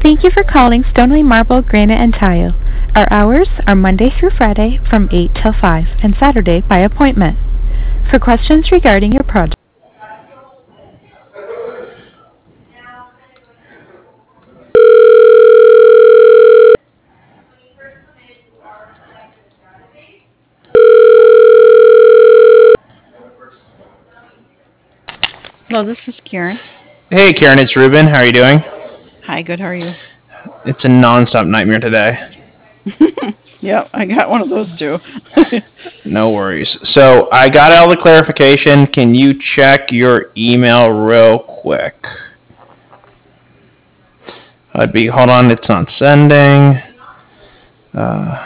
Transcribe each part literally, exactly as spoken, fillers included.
Thank you for calling Stonely Marble, Granite, and Tile. Our hours are Monday through Friday from eight till five and Saturday by appointment. For questions regarding your project, Hello, this is Karen. Hey Karen, it's Ruben. How are you doing? Hi, good. How are you? It's a nonstop nightmare today. Yep, I got one of those too. No worries. So I got all the clarification. Can you check your email real quick? I'd be, hold on, it's not sending. Uh,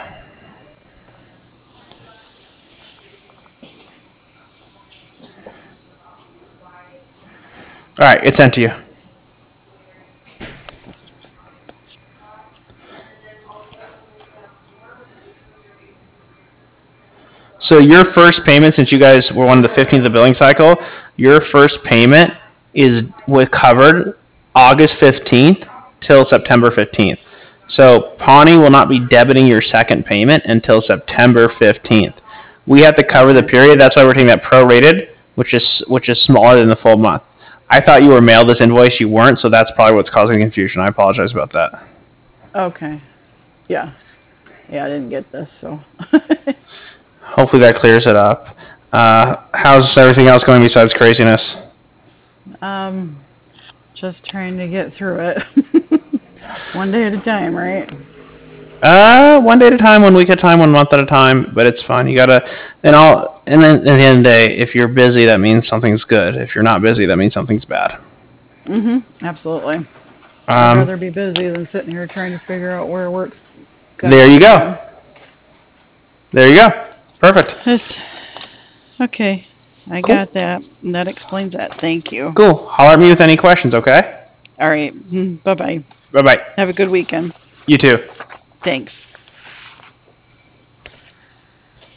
all right, it's sent to you. So your first payment, since you guys were on the fifteenth of billing cycle, your first payment is with covered August fifteenth till September fifteenth. So Pawnee will not be debiting your second payment until September fifteenth. We have to cover the period. That's why we're taking that prorated, which is which is smaller than the full month. I thought you were mailed this invoice. You weren't, so that's probably what's causing confusion. I apologize about that. Okay. Yeah. Yeah, I didn't get this, so. Hopefully that clears it up. Uh, how's everything else going besides craziness? um, just trying to get through it. One day at a time, right? Uh, one day at a time, one week at a time, one month at a time. But it's fine. You gotta, and all, and then at the end of the day, if you're busy, that means something's good. If you're not busy, that means something's bad. Mm-hmm. Absolutely. I'd Um, rather be busy than sitting here trying to figure out where work's gonna there you come go. from. There you go. Perfect. It's, okay. I Cool. got that. And that explains that. Thank you. Cool. Holler at me with any questions. Okay. All right. Bye bye. Bye bye. Have a good weekend. You too. Thanks.